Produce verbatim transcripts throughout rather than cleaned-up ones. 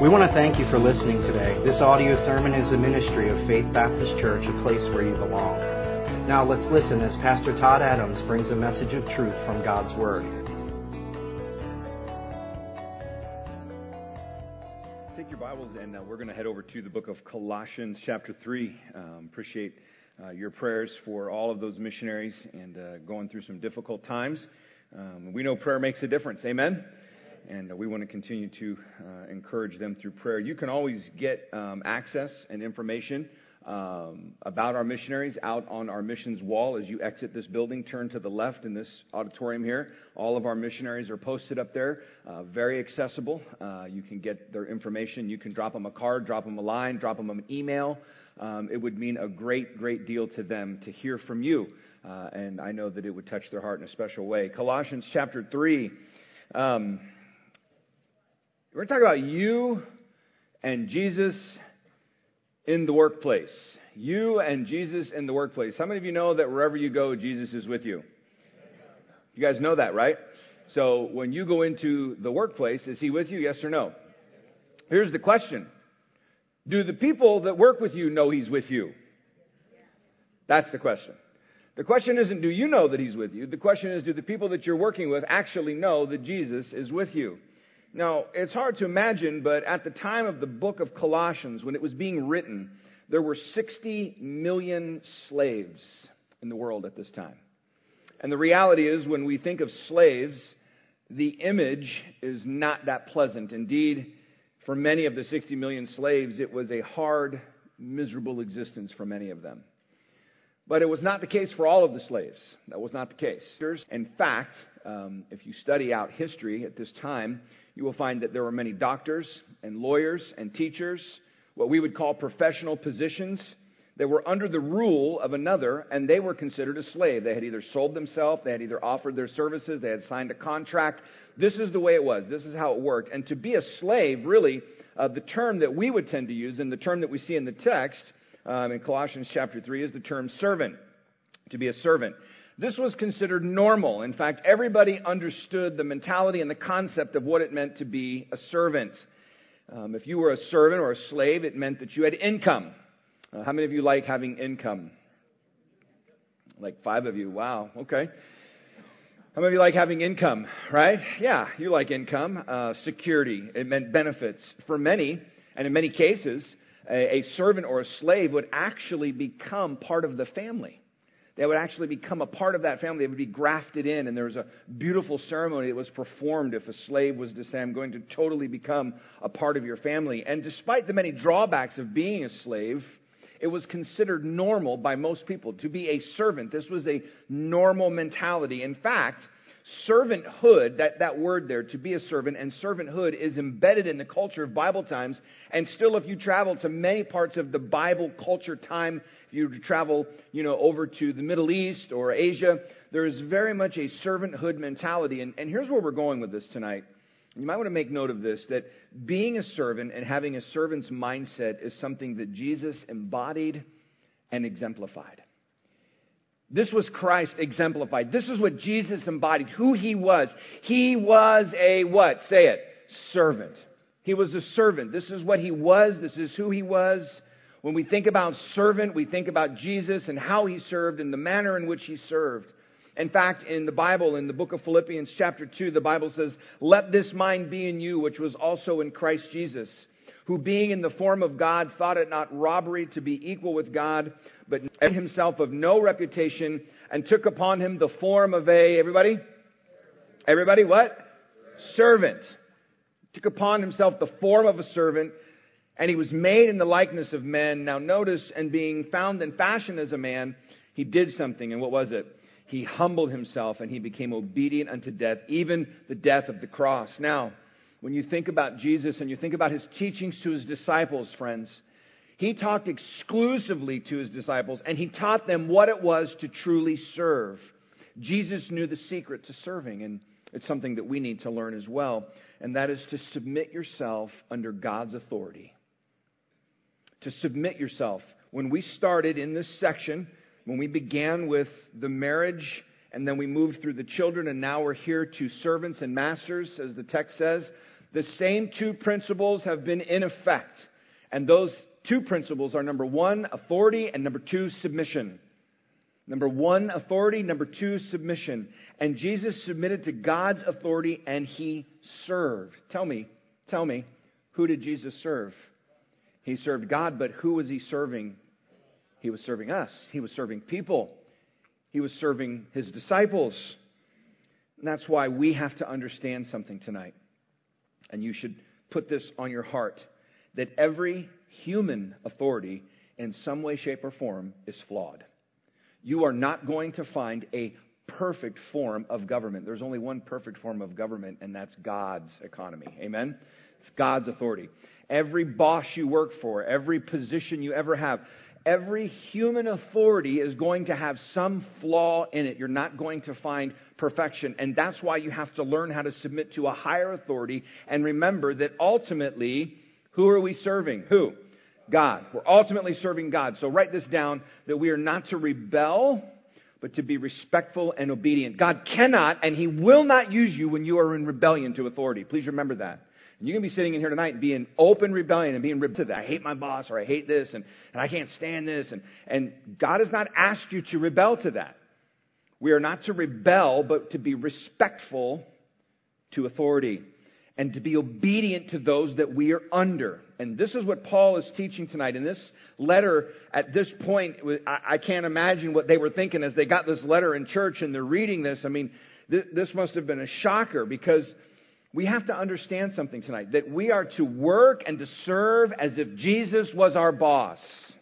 We want to thank you for listening today. This audio sermon is a ministry of Faith Baptist Church, a place where you belong. Now let's listen as Pastor Todd Adams brings a message of truth from God's Word. Take your Bibles and uh, we're going to head over to the book of Colossians chapter three. Um, appreciate uh, your prayers for all of those missionaries and uh, going through some difficult times. Um, we know prayer makes a difference. Amen? And we want to continue to uh, encourage them through prayer. You can always get um, access and information um, about our missionaries out on our missions wall. As you exit this building, turn to the left in this auditorium here. All of our missionaries are posted up there. Uh, very accessible. Uh, you can get their information. You can drop them a card, drop them a line, drop them an email. Um, it would mean a great, great deal to them to hear from you. Uh, and I know that it would touch their heart in a special way. Colossians chapter three. Um, We're going to talk about you and Jesus in the workplace. You and Jesus in the workplace. How many of you know that wherever you go, Jesus is with you? You guys know that, right? So when you go into the workplace, is He with you, yes or no? Here's the question. Do the people that work with you know He's with you? That's the question. The question isn't, do you know that He's with you? The question is, do the people that you're working with actually know that Jesus is with you? Now, it's hard to imagine, but at the time of the book of Colossians, when it was being written, there were sixty million slaves in the world at this time. And the reality is, when we think of slaves, the image is not that pleasant. Indeed, for many of the sixty million slaves, it was a hard, miserable existence for many of them. But it was not the case for all of the slaves. That was not the case. In fact, um, if you study out history at this time, you will find that there were many doctors and lawyers and teachers, what we would call professional positions, that were under the rule of another, and they were considered a slave. They had either sold themselves, they had either offered their services, they had signed a contract. This is the way it was. This is how it worked. And to be a slave, really, uh, the term that we would tend to use, and the term that we see in the text, Um, in Colossians chapter three, is the term servant, to be a servant. This was considered normal. In fact, everybody understood the mentality and the concept of what it meant to be a servant. Um, if you were a servant or a slave, it meant that you had income. Uh, how many of you like having income? Like five of you. Wow. Okay. How many of you like having income, right? Yeah, you like income. Uh, security. It meant benefits. For many, and in many cases, a, a servant or a slave would actually become part of the family. They would actually become a part of that family. They would be grafted in, and there was a beautiful ceremony that was performed if a slave was to say, I'm going to totally become a part of your family. And despite the many drawbacks of being a slave, it was considered normal by most people to be a servant. This was a normal mentality. In fact, servanthood, that, that word there, to be a servant, and servanthood is embedded in the culture of Bible times. And still, if you travel to many parts of the Bible culture time, if you travel, you know, over to the Middle East or Asia, there is very much a servanthood mentality. And, and here's where we're going with this tonight. You might want to make note of this, that being a servant and having a servant's mindset is something that Jesus embodied and exemplified. This was Christ exemplified. This is what Jesus embodied, who He was. He was a what? Say it. Servant. He was a servant. This is what He was. This is who He was. When we think about servant, we think about Jesus and how He served and the manner in which He served. In fact, in the Bible, in the book of Philippians chapter two, the Bible says, let this mind be in you, which was also in Christ Jesus, who being in the form of God, thought it not robbery to be equal with God, but made Himself of no reputation, and took upon Him the form of a, everybody? Everybody, what? Servant. Took upon Himself the form of a servant, and He was made in the likeness of men. Now notice, and being found and fashioned as a man, He did something, and what was it? He humbled Himself, and He became obedient unto death, even the death of the cross. Now, when you think about Jesus and you think about His teachings to His disciples, friends, He talked exclusively to His disciples, and He taught them what it was to truly serve. Jesus knew the secret to serving, and it's something that we need to learn as well, and that is to submit yourself under God's authority. To submit yourself. When we started in this section, when we began with the marriage, and then we moved through the children, and now we're here to servants and masters, as the text says, The same two principles have been in effect. And those two principles are, number one, authority, and number two, submission. Number one, authority. Number two, submission. And Jesus submitted to God's authority and He served. Tell me, tell me, who did Jesus serve? He served God, but who was He serving? He was serving us. He was serving people. He was serving His disciples. And that's why we have to understand something tonight. And you should put this on your heart, that every human authority in some way, shape, or form is flawed. You are not going to find a perfect form of government. There's only one perfect form of government, and that's God's economy. Amen? It's God's authority. Every boss you work for, every position you ever have, every human authority is going to have some flaw in it. You're not going to find perfection. And that's why you have to learn how to submit to a higher authority. And remember that ultimately, who are we serving? Who? God. We're ultimately serving God. So write this down, that we are not to rebel, but to be respectful and obedient. God cannot and He will not use you when you are in rebellion to authority. Please remember that. And you can be sitting in here tonight and be in open rebellion and being rebellious. I hate my boss, or I hate this, and, and I can't stand this. And, and God has not asked you to rebel to that. We are not to rebel, but to be respectful to authority and to be obedient to those that we are under. And this is what Paul is teaching tonight. In this letter, at this point, I can't imagine what they were thinking as they got this letter in church and they're reading this. I mean, th- this must have been a shocker, because we have to understand something tonight, that we are to work and to serve as if Jesus was our boss.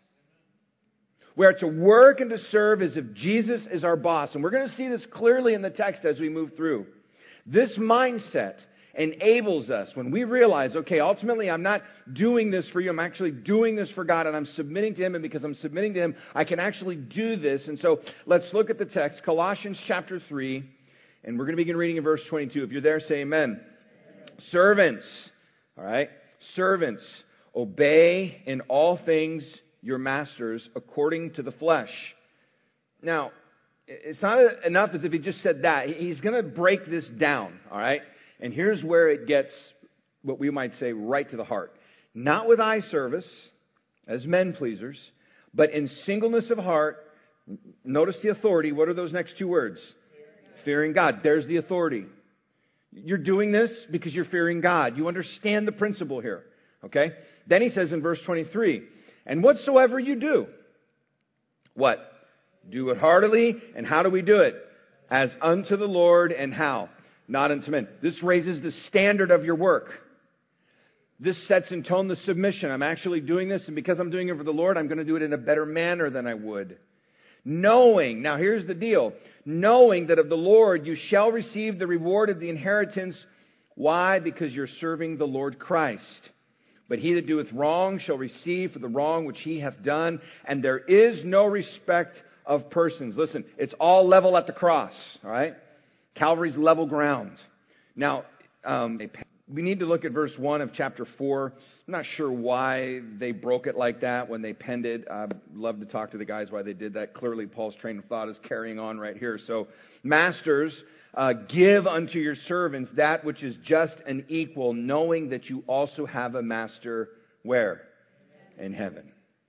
We are to work and to serve as if Jesus is our boss. And we're going to see this clearly in the text as we move through. This mindset enables us, when we realize, okay, ultimately I'm not doing this for you, I'm actually doing this for God, and I'm submitting to Him, and because I'm submitting to Him, I can actually do this. And so let's look at the text, Colossians chapter three, and we're going to begin reading in verse twenty-two. If you're there, say amen. Servants, all right, servants, obey in all things your masters according to the flesh. Now, it's not enough as if he just said that. He's going to break this down, all right? And here's where it gets, what we might say, right to the heart. Not with eye service, as men pleasers, but in singleness of heart. Notice the authority. What are those next two words? Fearing, fearing God. There's the authority. You're doing this because you're fearing God. You understand the principle here. Okay? Then he says in verse twenty-three, and whatsoever you do, what? Do it heartily. And how do we do it? As unto the Lord, and how? Not unto men. This raises the standard of your work. This sets in tone the submission. I'm actually doing this, and because I'm doing it for the Lord, I'm going to do it in a better manner than I would. Knowing, now here's the deal, knowing that of the Lord you shall receive the reward of the inheritance. Why? Because you're serving the Lord Christ. But he that doeth wrong shall receive for the wrong which he hath done, and there is no respect of persons. Listen, it's all level at the cross, all right? Calvary's level ground. Now, um, we need to look at verse one of chapter four. I'm not sure why they broke it like that when they penned it. I'd love to talk to the guys why they did that. Clearly, Paul's train of thought is carrying on right here. So, masters, uh, give unto your servants that which is just and equal, knowing that you also have a master where? In heaven.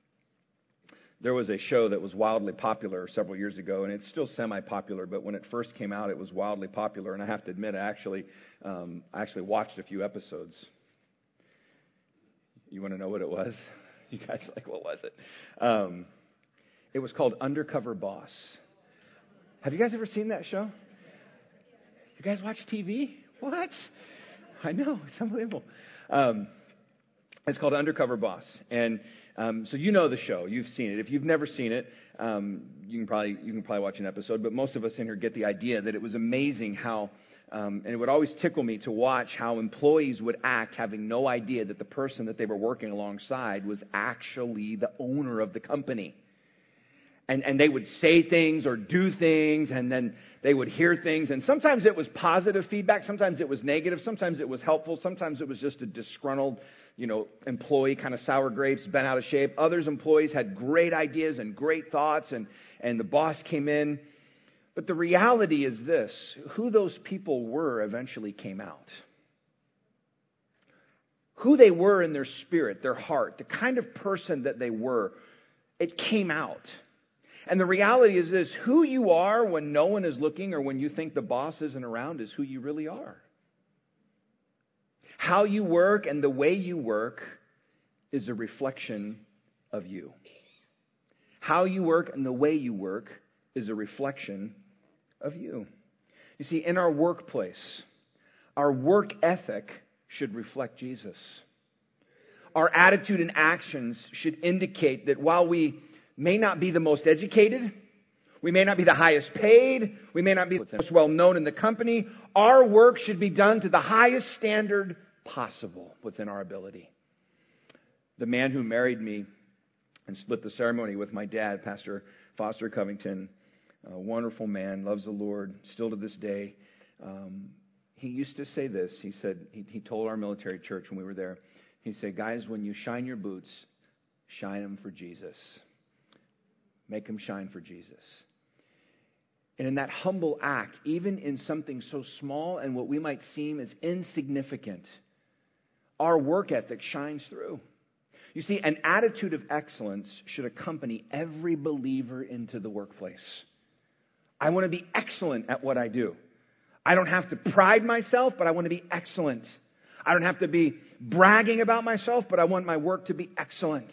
There was a show that was wildly popular several years ago, and it's still semi-popular, but when it first came out, it was wildly popular, and I have to admit, I actually, um, I actually watched a few episodes. You want to know what it was? You guys are like, what was it? Um, it was called Undercover Boss. Have you guys ever seen that show? You guys watch T V? What? I know, it's unbelievable. Um, it's called Undercover Boss, and Um, so you know the show. You've seen it. If you've never seen it, um, you can probably you can probably watch an episode. But most of us in here get the idea that it was amazing how, um, and it would always tickle me to watch how employees would act, having no idea that the person that they were working alongside was actually the owner of the company. And and they would say things or do things, and then they would hear things. And sometimes it was positive feedback. Sometimes it was negative. Sometimes it was helpful. Sometimes it was just a disgruntled, you know, employee, kind of sour grapes, bent out of shape. Others employees had great ideas and great thoughts, and, and the boss came in. But the reality is this: who those people were eventually came out. who they were in their spirit, their heart, the kind of person that they were, it came out. And the reality is this, who you are when no one is looking or when you think the boss isn't around is who you really are. How you work and the way you work is a reflection of you. How you work and the way you work is a reflection of you. You see, in our workplace, our work ethic should reflect Jesus. Our attitude and actions should indicate that while we may not be the most educated, we may not be the highest paid, we may not be the most well known in the company, our work should be done to the highest standard possible within our ability. The man who married me and split the ceremony with my dad, Pastor Foster Covington, a wonderful man, loves the Lord, still to this day. Um, he used to say this. He said, he, he told our military church when we were there, he said, guys, when you shine your boots, shine them for Jesus. Make them shine for Jesus. And in that humble act, even in something so small and what we might seem as insignificant, our work ethic shines through. You see, an attitude of excellence should accompany every believer into the workplace. I want to be excellent at what I do. I don't have to pride myself, but I want to be excellent. I don't have to be bragging about myself, but I want my work to be excellent.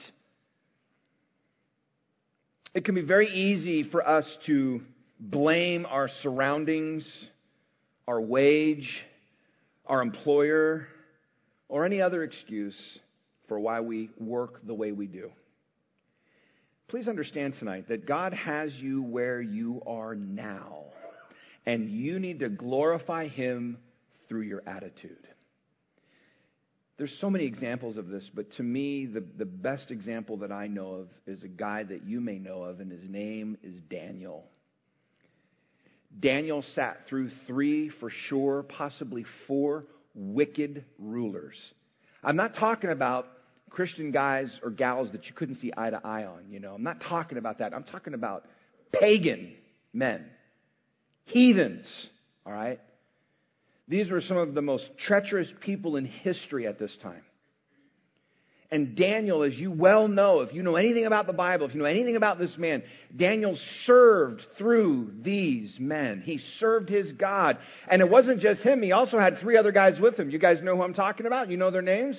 It can be very easy for us to blame our surroundings, our wage, our employer, or any other excuse for why we work the way we do. Please understand tonight that God has you where you are now, and you need to glorify Him through your attitude. There's so many examples of this, but to me, the, the best example that I know of is a guy that you may know of, and his name is Daniel. Daniel sat through three, for sure, possibly four wicked rulers. I'm not talking about Christian guys or gals that you couldn't see eye to eye on, you know. I'm not talking about that. I'm talking about pagan men, heathens, all right? These were some of the most treacherous people in history at this time. And Daniel, as you well know, if you know anything about the Bible, if you know anything about this man, Daniel served through these men. He served his God. And it wasn't just him. He also had three other guys with him. You guys know who I'm talking about? You know their names?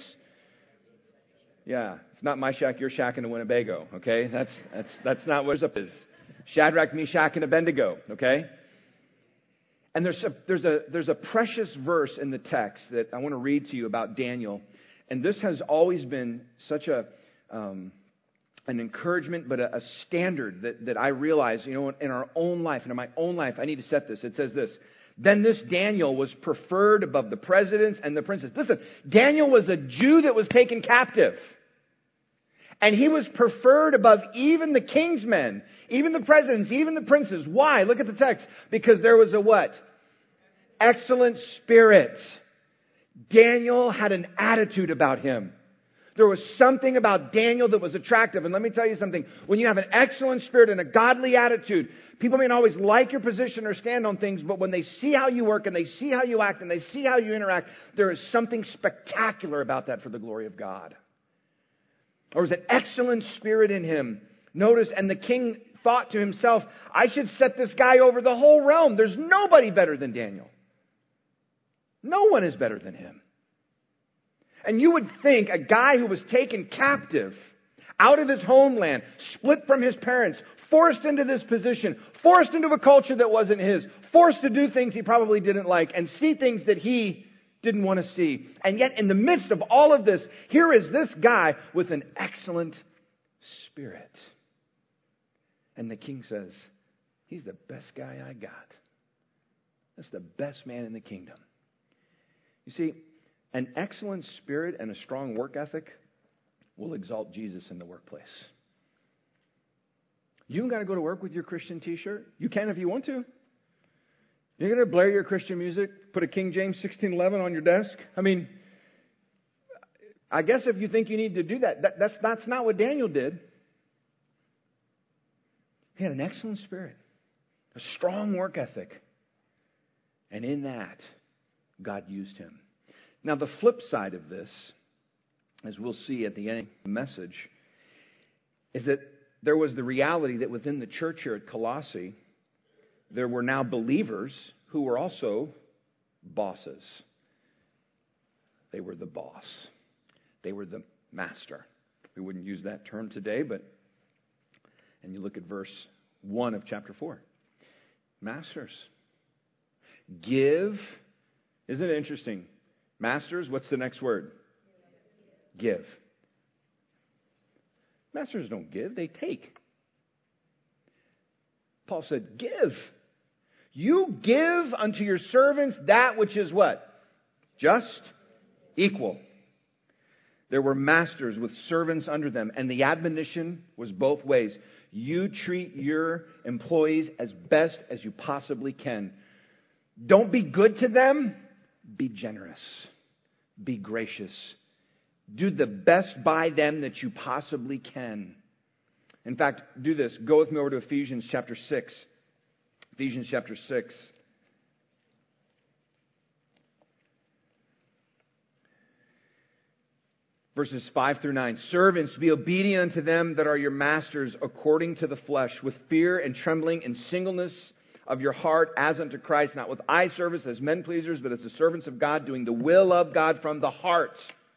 Yeah. It's not my shack, your shack in the Winnebago, okay? That's, that's, that's not what it is. Shadrach, Meshach, and Abednego, okay? And there's a, there's a, there's a precious verse in the text that I want to read to you about Daniel. And this has always been such a um, an encouragement, but a, a standard that, that I realize, you know, in our own life, and in my own life, I need to set this. It says this: then this Daniel was preferred above the presidents and the princes. Listen, Daniel was a Jew that was taken captive. And he was preferred above even the king's men, even the presidents, even the princes. Why? Look at the text. Because there was a what? Excellent spirit. Daniel had an attitude about him. There was something about Daniel that was attractive. And let me tell you something. When you have an excellent spirit and a godly attitude, people may not always like your position or stand on things, but when they see how you work and they see how you act and they see how you interact, there is something spectacular about that for the glory of God. There was an excellent spirit in him. Notice, and the king thought to himself, I should set this guy over the whole realm. There's nobody better than Daniel. No one is better than him. And you would think a guy who was taken captive out of his homeland, split from his parents, forced into this position, forced into a culture that wasn't his, forced to do things he probably didn't like, and see things that he didn't want to see. And yet in the midst of all of this, here is this guy with an excellent spirit. And the king says, he's the best guy I got. That's the best man in the kingdom. You see, an excellent spirit and a strong work ethic will exalt Jesus in the workplace. You don't got to go to work with your Christian t-shirt. You can if you want to. You're going to blare your Christian music, put a King James sixteen eleven on your desk. I mean, I guess if you think you need to do that, that that's, that's not what Daniel did. He had an excellent spirit, a strong work ethic. And in that, God used him. Now, the flip side of this as we'll see at the end of the message, is that there was the reality that within the church here at Colossae, there were now believers who were also bosses. They were the boss. They were the master. We wouldn't use that term today, but, and you look at verse one of chapter four. Masters, give. Isn't it interesting? Masters, what's the next word? Give. Masters don't give, they take. Paul said, give. You give unto your servants that which is what? Just, equal. There were masters with servants under them, and the admonition was both ways. You treat your employees as best as you possibly can. Don't be good to them. Be generous. Be gracious. Do the best by them that you possibly can. In fact, do this. Go with me over to Ephesians chapter six. Ephesians chapter six. Verses five through nine. Servants, be obedient unto them that are your masters according to the flesh, with fear and trembling and singleness of your heart as unto Christ, not with eye service as men pleasers, but as the servants of God, doing the will of God from the heart.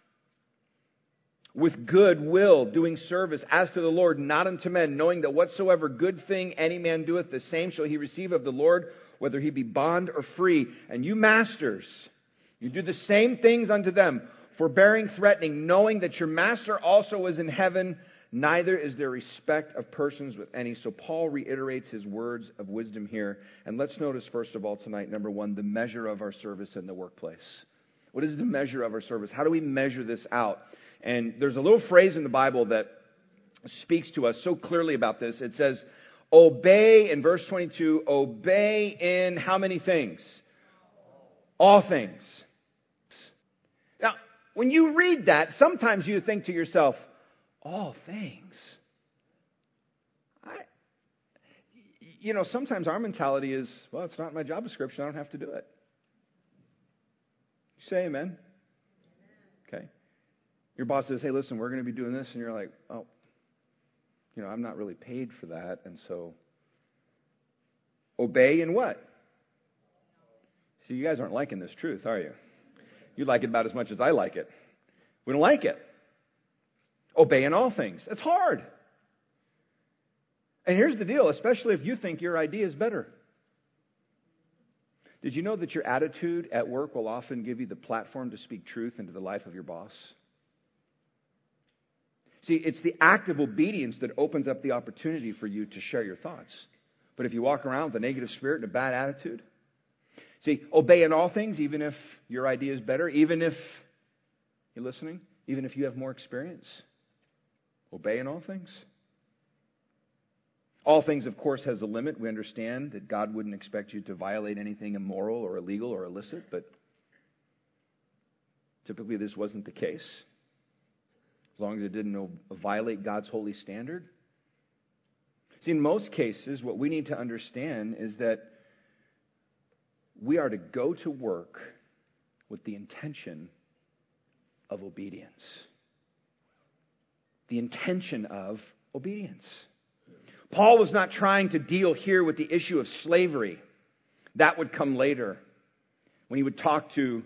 With good will, doing service as to the Lord, not unto men, knowing that whatsoever good thing any man doeth, the same shall he receive of the Lord, whether he be bond or free. And you masters, you do the same things unto them, forbearing, threatening, knowing that your master also is in heaven, neither is there respect of persons with any. So Paul reiterates his words of wisdom here. And let's notice, first of all, tonight, number one, the measure of our service in the workplace. What is the measure of our service? How do we measure this out? And there's a little phrase in the Bible that speaks to us so clearly about this. It says, obey, in verse twenty-two, obey in how many things? All things. Now, when you read that, sometimes you think to yourself, all things. I, you know, sometimes our mentality is, well, it's not my job description. I don't have to do it. You say amen? Okay. Your boss says, hey, listen, we're going to be doing this. And you're like, oh, you know, I'm not really paid for that. And so, obey in what? See, you guys aren't liking this truth, are you? You like it about as much as I like it. We don't like it. Obey in all things. It's hard. And here's the deal, especially if you think your idea is better. Did you know that your attitude at work will often give you the platform to speak truth into the life of your boss? See, it's the act of obedience that opens up the opportunity for you to share your thoughts. But if you walk around with a negative spirit and a bad attitude, see, obey in all things, even if your idea is better, even if, you're listening, even if you have more experience. Obey in all things. All things, of course, has a limit. We understand that God wouldn't expect you to violate anything immoral or illegal or illicit, but typically this wasn't the case. As long as it didn't violate God's holy standard. See, in most cases, what we need to understand is that we are to go to work with the intention of obedience. The intention of obedience. Paul was not trying to deal here with the issue of slavery. That would come later when he would talk to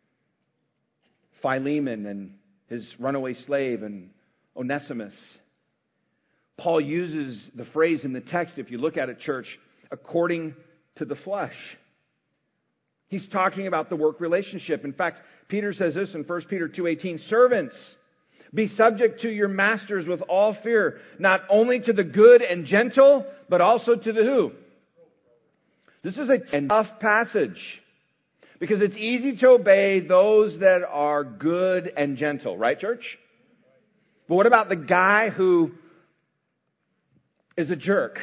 Philemon and his runaway slave and Onesimus. Paul uses the phrase in the text, if you look at it, church, according to the flesh. He's talking about the work relationship. In fact, Peter says this in First Peter two eighteen, servants, be subject to your masters with all fear, not only to the good and gentle, but also to the who? This is a tough passage. Because it's easy to obey those that are good and gentle. Right, church? But what about the guy who is a jerk?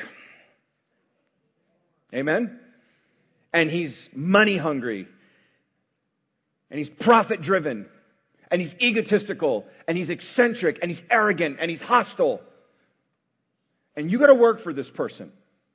Amen? And he's money hungry. And he's profit driven. And he's egotistical. And he's eccentric. And he's arrogant. And he's hostile. And you got to work for this person.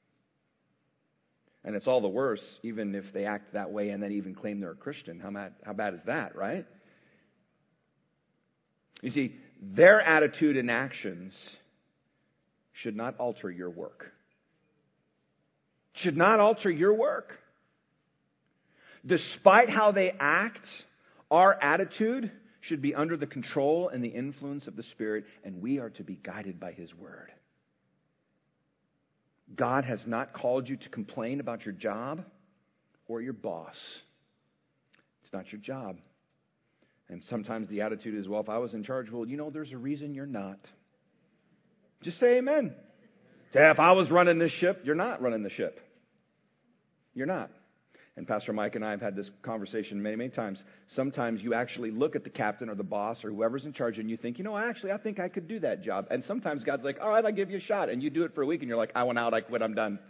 And it's all the worse, even if they act that way and then even claim they're a Christian. How bad, how bad is that, right? You see, their attitude and actions should not alter your work. Should not alter your work. Despite how they act, our attitude should be under the control and the influence of the Spirit, and we are to be guided by His Word. God has not called you to complain about your job or your boss. It's not your job. And sometimes the attitude is, well, if I was in charge, well, you know, there's a reason you're not. Just say amen. Say, if I was running this ship, you're not running the ship. You're not. And Pastor Mike and I have had this conversation many, many times. Sometimes you actually look at the captain or the boss or whoever's in charge and you think, you know, actually, I think I could do that job. And sometimes God's like, all right, I'll give you a shot. And you do it for a week and you're like, I want out, I quit, I'm done.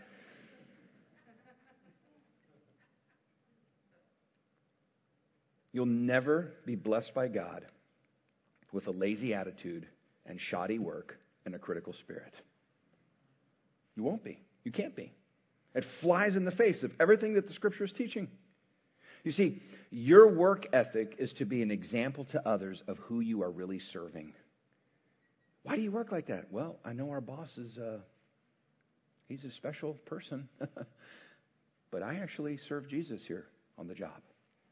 You'll never be blessed by God with a lazy attitude and shoddy work and a critical spirit. You won't be. You can't be. It flies in the face of everything that the Scripture is teaching. You see, your work ethic is to be an example to others of who you are really serving. Why do you work like that? Well, I know our boss is, uh, he's a special person. But I actually serve Jesus here on the job.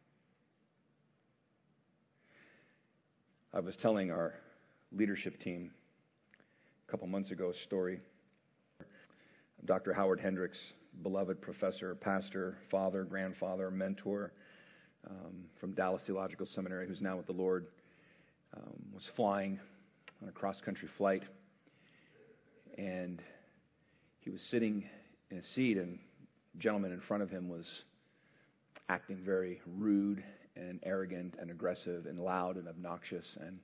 I was telling our leadership team a couple months ago a story. Doctor Howard Hendricks, beloved professor, pastor, father, grandfather, mentor um, from Dallas Theological Seminary, who's now with the Lord, um, was flying on a cross-country flight. And he was sitting in a seat, and a gentleman in front of him was acting very rude and arrogant and aggressive and loud and obnoxious. And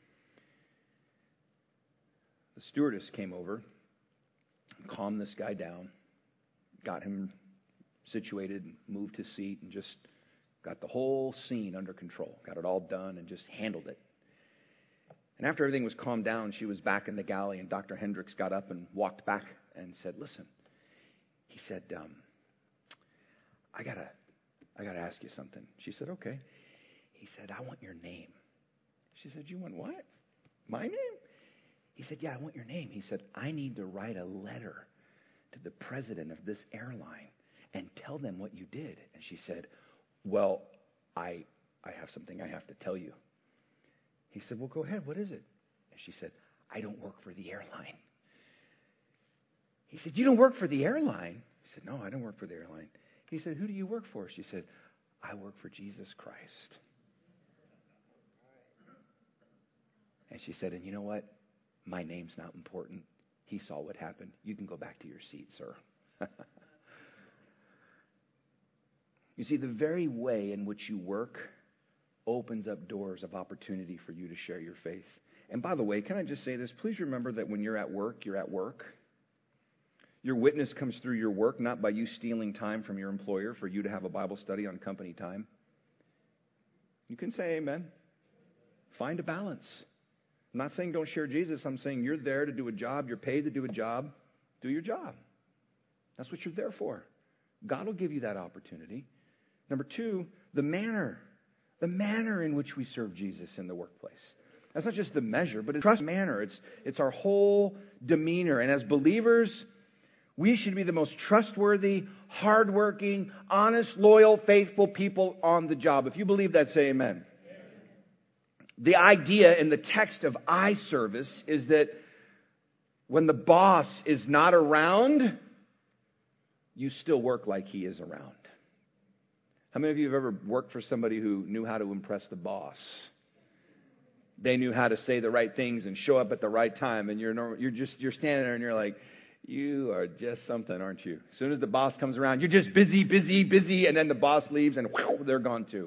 the stewardess came over, calmed this guy down, got him situated, moved his seat, and just got the whole scene under control. Got it all done and just handled it. And after everything was calmed down, she was back in the galley, and Doctor Hendricks got up and walked back and said, listen, he said, um, I gotta, I gotta ask you something. She said, okay. He said, I want your name. She said, you want what? My name? He said, yeah, I want your name. He said, I need to write a letter to the president of this airline and tell them what you did. And she said, well, I I have something I have to tell you. He said, well, go ahead. What is it? And she said, I don't work for the airline. He said, you don't work for the airline? He said, no, I don't work for the airline. He said, who do you work for? She said, I work for Jesus Christ. And she said, and you know what? My name's not important. He saw what happened. You can go back to your seat, sir. You see, the very way in which you work opens up doors of opportunity for you to share your faith. And by the way, can I just say this? Please remember that when you're at work, you're at work. Your witness comes through your work, not by you stealing time from your employer for you to have a Bible study on company time. You can say amen. Find a balance. I'm not saying don't share Jesus. I'm saying you're there to do a job. You're paid to do a job. Do your job. That's what you're there for. God will give you that opportunity. Number two, the manner. The manner in which we serve Jesus in the workplace. That's not just the measure, but it's trust manner. It's, it's our whole demeanor. And as believers, we should be the most trustworthy, hardworking, honest, loyal, faithful people on the job. If you believe that, say amen. The idea in the text of eye service is that when the boss is not around, you still work like he is around. How many of you have ever worked for somebody who knew how to impress the boss? They knew how to say the right things and show up at the right time, and you're you're just you're standing there and you're like, you are just something, aren't you? As soon as the boss comes around, you're just busy, busy, busy, and then the boss leaves and whew, they're gone too.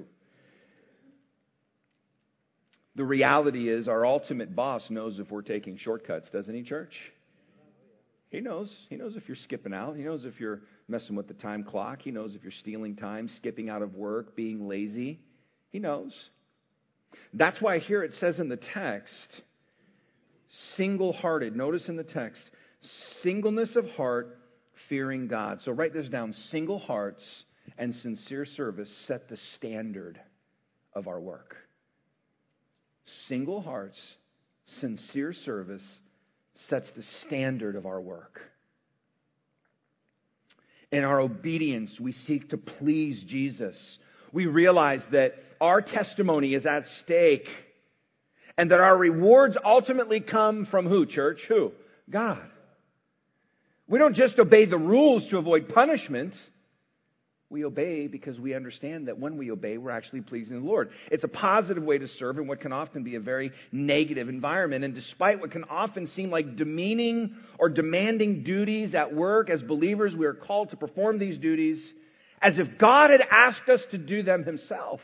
The reality is our ultimate boss knows if we're taking shortcuts, doesn't he, church? He knows. He knows if you're skipping out. He knows if you're messing with the time clock. He knows if you're stealing time, skipping out of work, being lazy. He knows. That's why here it says in the text, single-hearted. Notice in the text, singleness of heart, fearing God. So write this down. Single hearts and sincere service set the standard of our work. single hearts, sincere service sets the standard of our work. In our obedience, we seek to please Jesus. We realize that our testimony is at stake and that our rewards ultimately come from who, church? Who? God. We don't just obey the rules to avoid punishment. We obey because we understand that when we obey, we're actually pleasing the Lord. It's a positive way to serve in what can often be a very negative environment. And despite what can often seem like demeaning or demanding duties at work, as believers, we are called to perform these duties as if God had asked us to do them Himself.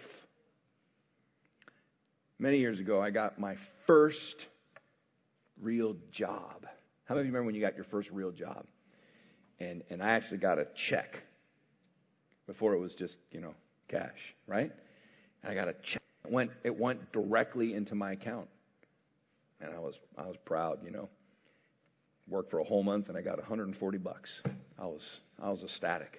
Many years ago, I got my first real job. How many of you remember when you got your first real job? And and I actually got a check. Before it was just, you know, cash, right? And I got a check. It went, it went directly into my account. And I was I was proud, you know. Worked for a whole month and I got one hundred forty bucks. I was I was ecstatic.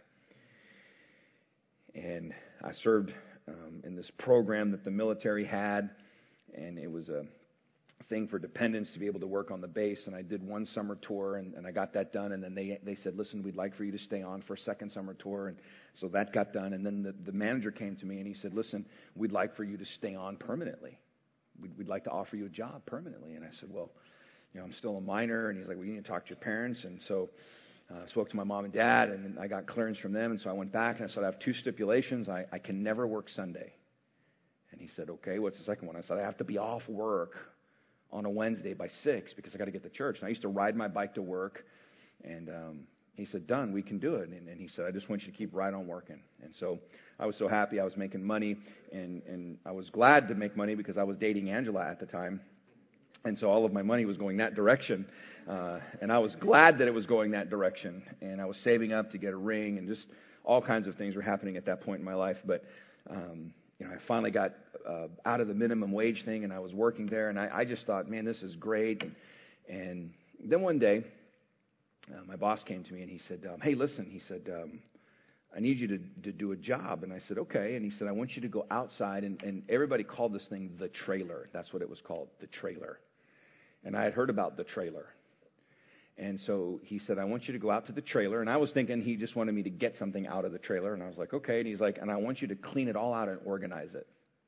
And I served um, in this program that the military had, and it was a thing for dependents to be able to work on the base. And I did one summer tour, and, and I got that done. And then they they said, listen, we'd like for you to stay on for a second summer tour. And so that got done. And then the, the manager came to me and he said, listen, we'd like for you to stay on permanently. We'd, we'd like to offer you a job permanently. And I said, well, you know, I'm still a minor. And he's like, well, you need to talk to your parents. And so I uh, spoke to my mom and dad, and I got clearance from them. And so I went back and I said, I have two stipulations. I, I can never work Sunday. And he said, okay, what's the second one? I said, I have to be off work on a Wednesday by six because I got to get to church. And I used to ride my bike to work. And um, he said, done, we can do it. And, and he said, I just want you to keep right on working. And so I was so happy. I was making money, and, and I was glad to make money because I was dating Angela at the time. And so all of my money was going that direction. Uh, and I was glad that it was going that direction. And I was saving up to get a ring, and just all kinds of things were happening at that point in my life. But um, you know, I finally got uh, out of the minimum wage thing, and I was working there. And I, I just thought, man, this is great. And, and then one day, uh, my boss came to me and he said, um, hey, listen, he said, um, I need you to, to do a job. And I said, okay. And he said, I want you to go outside. And, and everybody called this thing the trailer. That's what it was called, the trailer. And I had heard about the trailer. And so he said, I want you to go out to the trailer. And I was thinking he just wanted me to get something out of the trailer. And I was like, okay. And he's like, and I want you to clean it all out and organize it.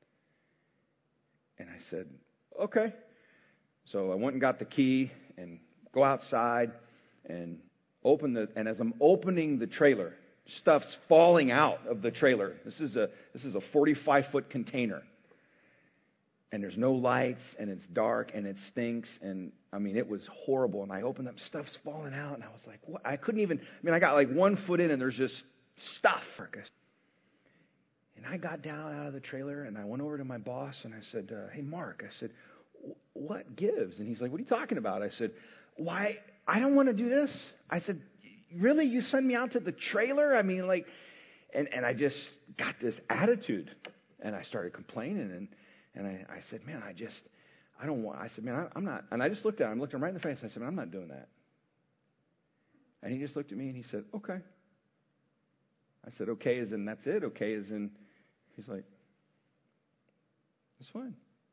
And I said, okay. So I went and got the key and go outside and open the, and as I'm opening the trailer, stuff's falling out of the trailer. This is a, this is a forty-five foot container. And there's no lights, and it's dark, and it stinks, and I mean, it was horrible. And I opened up, stuff's falling out, and I was like, what? I couldn't even, I mean, I got like one foot in, and there's just stuff. And I got down out of the trailer, and I went over to my boss, and I said, uh, hey, Mark, I said, what gives? And he's like, what are you talking about? I said, why, I don't want to do this. I said, really? You send me out to the trailer? I mean, like, and, and I just got this attitude, and I started complaining, and And I, I said, man, I just, I don't want, I said, man, I, I'm not, and I just looked at him, looked him right in the face, and I said, man, I'm not doing that. And he just looked at me and he said, okay. I said, okay as in that's it, okay as in, he's like, that's fine.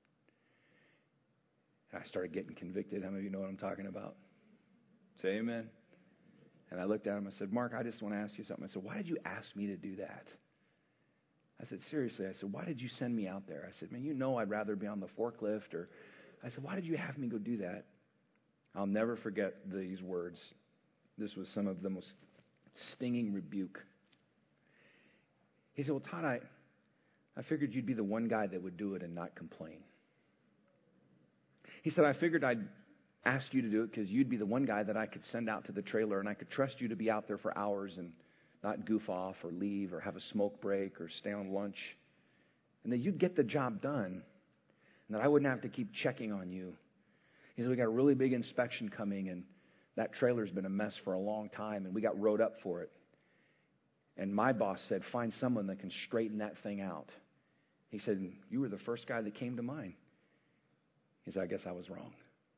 And I started getting convicted. How many of you know what I'm talking about? Say amen. And I looked at him, I said, Mark, I just want to ask you something. I said, why did you ask me to do that? I said, seriously, I said, why did you send me out there? I said, man, you know I'd rather be on the forklift. Or I said, why did you have me go do that? I'll never forget these words. This was some of the most stinging rebuke. He said, well, Todd, I, I figured you'd be the one guy that would do it and not complain. He said, I figured I'd ask you to do it because you'd be the one guy that I could send out to the trailer, and I could trust you to be out there for hours and not goof off or leave or have a smoke break or stay on lunch. And that you'd get the job done, and that I wouldn't have to keep checking on you. He said, we got a really big inspection coming, and that trailer's been a mess for a long time, and we got wrote up for it. And my boss said, find someone that can straighten that thing out. He said, you were the first guy that came to mind. He said, I guess I was wrong.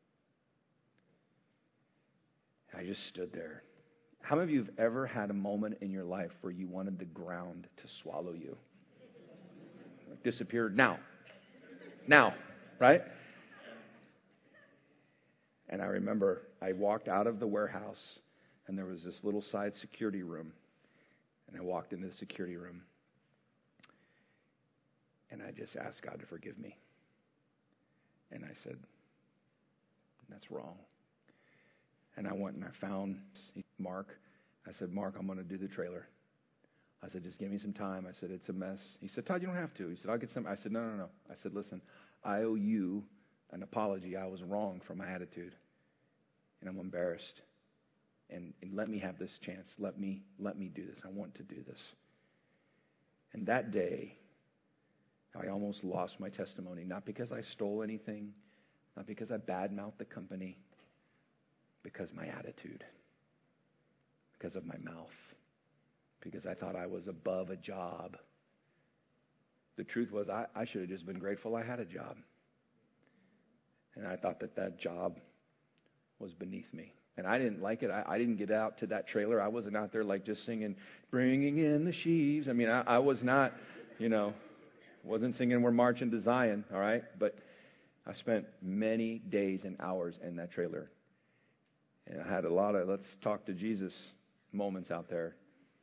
I just stood there. How many of you have ever had a moment in your life where you wanted the ground to swallow you? Like disappeared now. Now. right? And I remember I walked out of the warehouse, and there was this little side security room. And I walked into the security room, and I just asked God to forgive me. And I said, that's wrong. And I went and I found Mark. I said, Mark, I'm going to do the trailer. I said, just give me some time. I said, it's a mess. He said, Todd, you don't have to. He said, I'll get some. I said, no, no, no. I said, listen, I owe you an apology. I was wrong for my attitude, and I'm embarrassed. And, and let me have this chance. Let me, let me do this. I want to do this. And that day, I almost lost my testimony, not because I stole anything, not because I badmouthed the company, because my attitude, because of my mouth, because I thought I was above a job. The truth was I, I should have just been grateful I had a job. And I thought that that job was beneath me. And I didn't like it. I, I didn't get out to that trailer. I wasn't out there like just singing, bringing in the sheaves. I mean, I, I was not, you know, wasn't singing We're Marching to Zion, all right? But I spent many days and hours in that trailer. And I had a lot of let's talk to Jesus moments out there.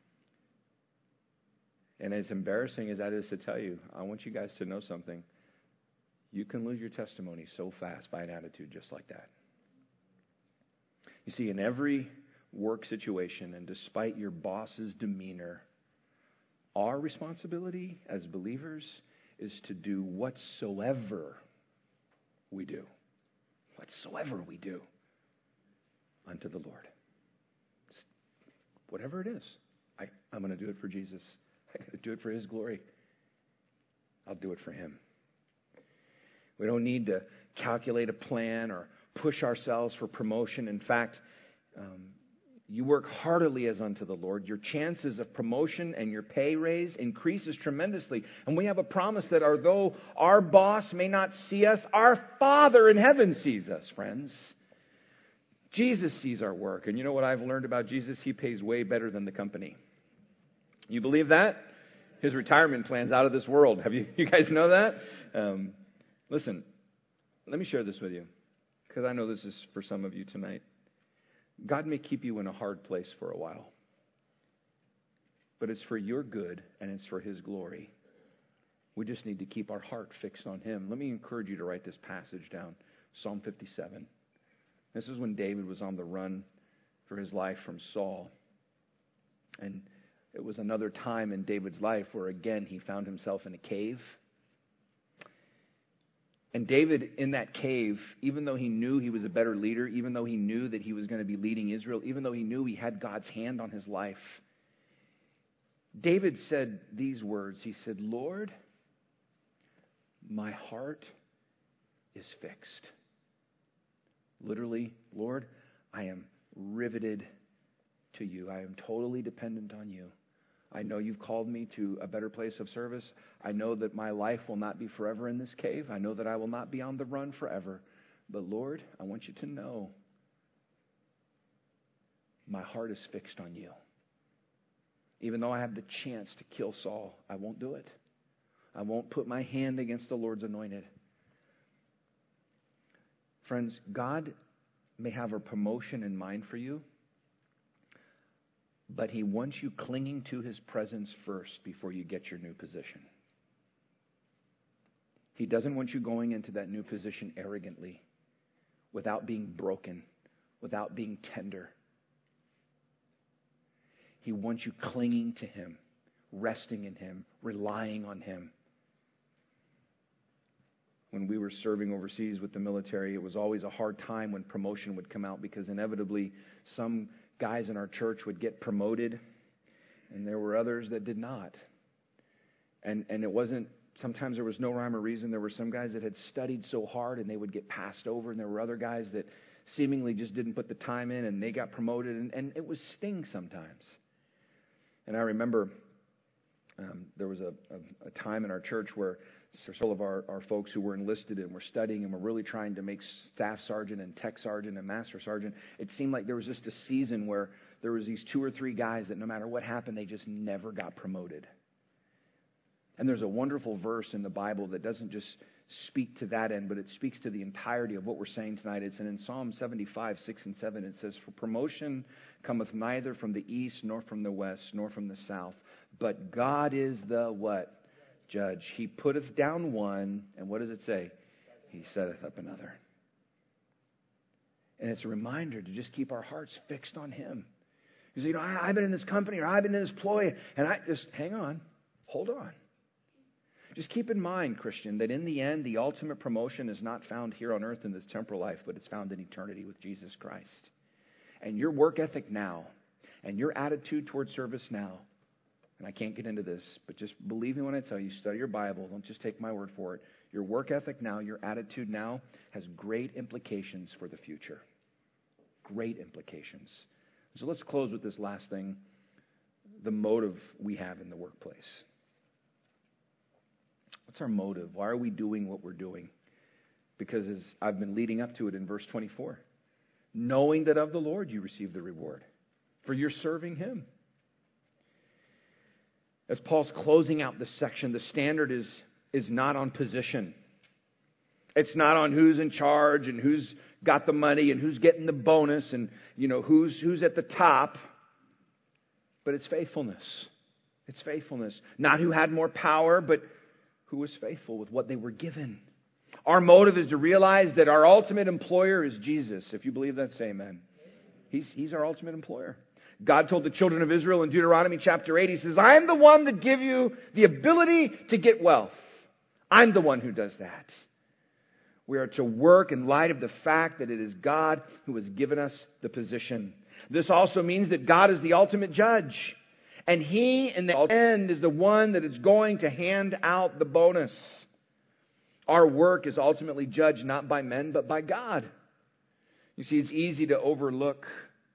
And as embarrassing as that is to tell you, I want you guys to know something. You can lose your testimony so fast by an attitude just like that. You see, in every work situation, and despite your boss's demeanor, our responsibility as believers is to do whatsoever we do. Whatsoever we do unto the Lord. Whatever it is. I, I'm going to do it for Jesus. I'm going to do it for His glory. I'll do it for Him. We don't need to calculate a plan or push ourselves for promotion. In fact, um, you work heartily as unto the Lord. Your chances of promotion and your pay raise increases tremendously. And we have a promise that although our boss may not see us, our Father in heaven sees us, friends. Jesus sees our work. And you know what I've learned about Jesus? He pays way better than the company. You believe that? His retirement plan's out of this world. Have you, you guys know that? Um, listen, let me share this with you, because I know this is for some of you tonight. God may keep you in a hard place for a while, but it's for your good and it's for His glory. We just need to keep our heart fixed on Him. Let me encourage you to write this passage down, Psalm fifty-seven. This is when David was on the run for his life from Saul. And it was another time in David's life where, again, he found himself in a cave. And David, in that cave, even though he knew he was a better leader, even though he knew that he was going to be leading Israel, even though he knew he had God's hand on his life, David said these words. He said, Lord, my heart is fixed. Literally, Lord, I am riveted to you. I am totally dependent on you. I know you've called me to a better place of service. I know that my life will not be forever in this cave. I know that I will not be on the run forever. But Lord, I want you to know my heart is fixed on you. Even though I have the chance to kill Saul, I won't do it. I won't put my hand against the Lord's anointed. Friends, God may have a promotion in mind for you, but He wants you clinging to His presence first before you get your new position. He doesn't want you going into that new position arrogantly, without being broken, without being tender. He wants you clinging to Him, resting in Him, relying on Him. When we were serving overseas with the military, it was always a hard time when promotion would come out, because inevitably some guys in our church would get promoted and there were others that did not. And and it wasn't, sometimes there was no rhyme or reason. There were some guys that had studied so hard and they would get passed over, and there were other guys that seemingly just didn't put the time in and they got promoted, and, and it was sting sometimes. And I remember um, there was a, a, a time in our church where several of our, our folks who were enlisted and were studying and were really trying to make staff sergeant and tech sergeant and master sergeant. It seemed like there was just a season where there was these two or three guys that no matter what happened, they just never got promoted. And there's a wonderful verse in the Bible that doesn't just speak to that end, but it speaks to the entirety of what we're saying tonight. It's in Psalm seventy-five, six and seven. It says, "For promotion cometh neither from the east, nor from the west, nor from the south. But God is the" what? "Judge. He putteth down one," and what does it say? "He setteth up another." And it's a reminder to just keep our hearts fixed on Him. You say, you know, I, I've been in this company, or I've been in this employee, and I just, hang on, hold on. Just keep in mind, Christian, that in the end, the ultimate promotion is not found here on earth in this temporal life, but it's found in eternity with Jesus Christ. And your work ethic now, and your attitude towards service now, and I can't get into this, but just believe me when I tell you, study your Bible, don't just take my word for it. Your work ethic now, your attitude now, has great implications for the future. Great implications. So let's close with this last thing, the motive we have in the workplace. What's our motive? Why are we doing what we're doing? Because as I've been leading up to it in verse twenty-four, knowing that of the Lord you receive the reward, for you're serving Him. As Paul's closing out this section, the standard is, is not on position. It's not on who's in charge and who's got the money and who's getting the bonus and, you know, who's who's at the top. But it's faithfulness. It's faithfulness. Not who had more power, but who was faithful with what they were given. Our motive is to realize that our ultimate employer is Jesus. If you believe that, say amen. He's, he's our ultimate employer. God told the children of Israel in Deuteronomy chapter eight, He says, "I am the one that give you the ability to get wealth. I'm the one who does that." We are to work in light of the fact that it is God who has given us the position. This also means that God is the ultimate judge. And He, in the end, is the one that is going to hand out the bonus. Our work is ultimately judged not by men, but by God. You see, it's easy to overlook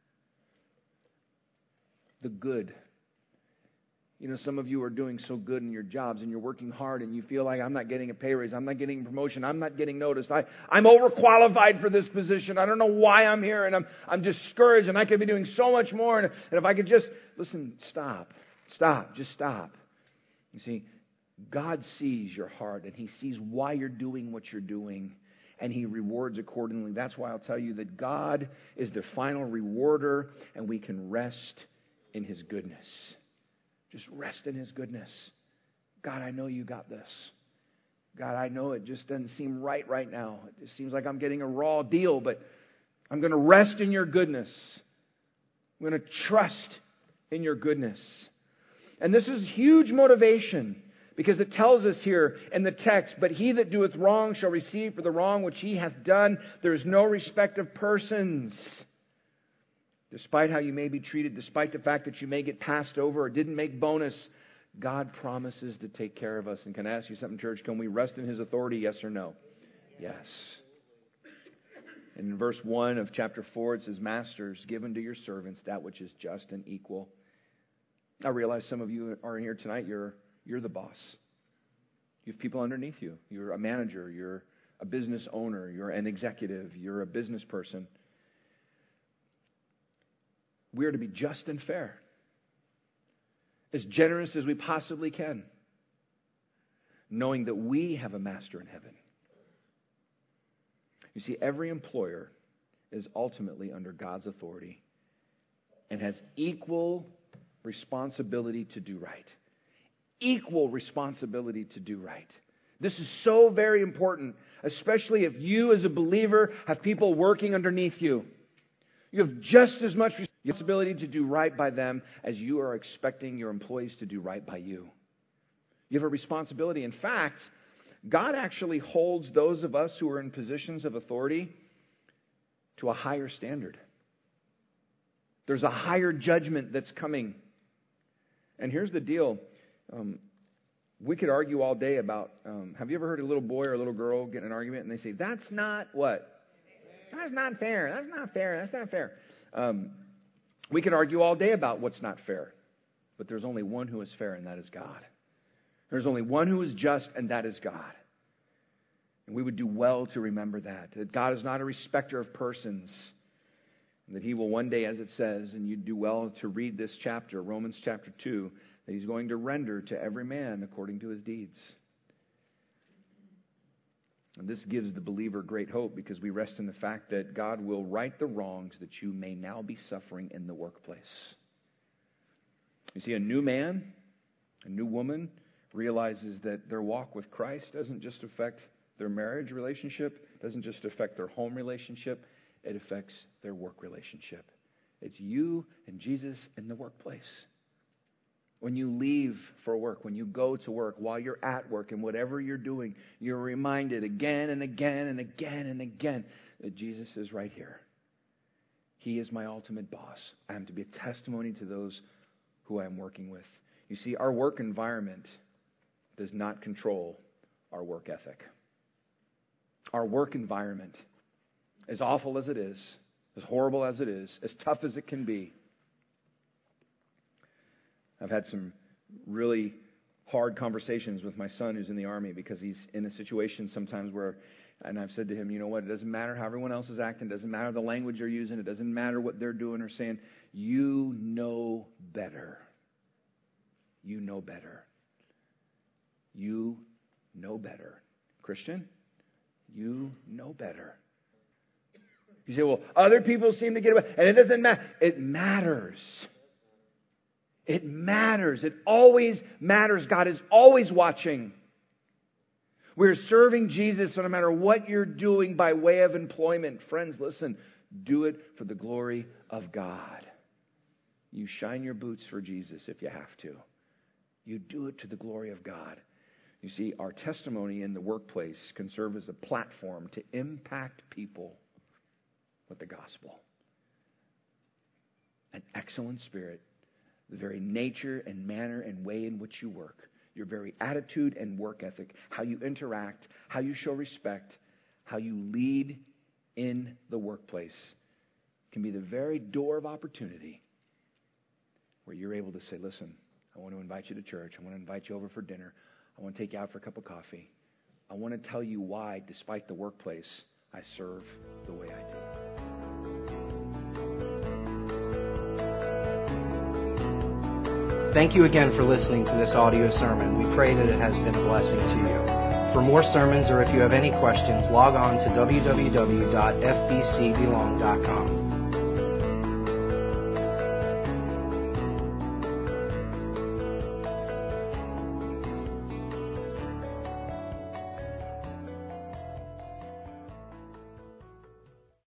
the good. You know, some of you are doing so good in your jobs and you're working hard and you feel like, I'm not getting a pay raise, I'm not getting a promotion, I'm not getting noticed. I, I'm overqualified for this position. I don't know why I'm here and I'm I'm discouraged and I could be doing so much more. And, and if I could just, listen, stop, stop, just stop. You see, God sees your heart and He sees why you're doing what you're doing and He rewards accordingly. That's why I'll tell you that God is the final rewarder and we can rest in His goodness. Just rest in His goodness. God, I know You got this. God, I know it just doesn't seem right right now. It just seems like I'm getting a raw deal, but I'm going to rest in Your goodness. I'm going to trust in Your goodness. And this is huge motivation because it tells us here in the text, "But he that doeth wrong shall receive for the wrong which he hath done. There is no respect of persons." Despite how you may be treated, despite the fact that you may get passed over or didn't make bonus, God promises to take care of us. And can I ask you something, church? Can we rest in His authority, yes or no? Yes. And in verse one of chapter four, it says, "Masters, give unto your servants that which is just and equal." I realize some of you are in here tonight, you're, you're the boss. You have people underneath you. You're a manager, you're a business owner, you're an executive, you're a business person. We are to be just and fair, as generous as we possibly can, knowing that we have a master in heaven. You see, every employer is ultimately under God's authority and has equal responsibility to do right. Equal responsibility to do right. This is so very important, especially if you as a believer have people working underneath you. You have just as much responsibility to do right by them as you are expecting your employees to do right by you. You have a responsibility. In fact, God actually holds those of us who are in positions of authority to a higher standard. There's a higher judgment that's coming. And here's the deal. Um, we could argue all day about, um, have you ever heard a little boy or a little girl get in an argument and they say, "That's not what? That's not fair. That's not fair. That's not fair." Um, we could argue all day about what's not fair. But there's only one who is fair, and that is God. There's only one who is just, and that is God. And we would do well to remember that. That God is not a respecter of persons. And that He will one day, as it says, and you do well to read this chapter, Romans chapter two, that He's going to render to every man according to his deeds. And this gives the believer great hope because we rest in the fact that God will right the wrongs that you may now be suffering in the workplace. You see, a new man, a new woman realizes that their walk with Christ doesn't just affect their marriage relationship, doesn't just affect their home relationship, it affects their work relationship. It's you and Jesus in the workplace. When you leave for work, when you go to work, while you're at work and whatever you're doing, you're reminded again and again and again and again that Jesus is right here. He is my ultimate boss. I am to be a testimony to those who I am working with. You see, our work environment does not control our work ethic. Our work environment, as awful as it is, as horrible as it is, as tough as it can be, I've had some really hard conversations with my son who's in the Army because he's in a situation sometimes where, and I've said to him, you know what, it doesn't matter how everyone else is acting, it doesn't matter the language they're using, it doesn't matter what they're doing or saying, you know better. You know better. You know better. Christian, you know better. You say, well, other people seem to get away, and it doesn't matter. It matters. It matters. It always matters. God is always watching. We're serving Jesus so no matter what you're doing by way of employment. Friends, listen, do it for the glory of God. You shine your boots for Jesus if you have to. You do it to the glory of God. You see, our testimony in the workplace can serve as a platform to impact people with the gospel. An excellent spirit, the very nature and manner and way in which you work, your very attitude and work ethic, how you interact, how you show respect, how you lead in the workplace can be the very door of opportunity where you're able to say, listen, I want to invite you to church. I want to invite you over for dinner. I want to take you out for a cup of coffee. I want to tell you why, despite the workplace, I serve the way I do. Thank you again for listening to this audio sermon. We pray that it has been a blessing to you. For more sermons or if you have any questions, log on to w w w dot f b c belong dot com.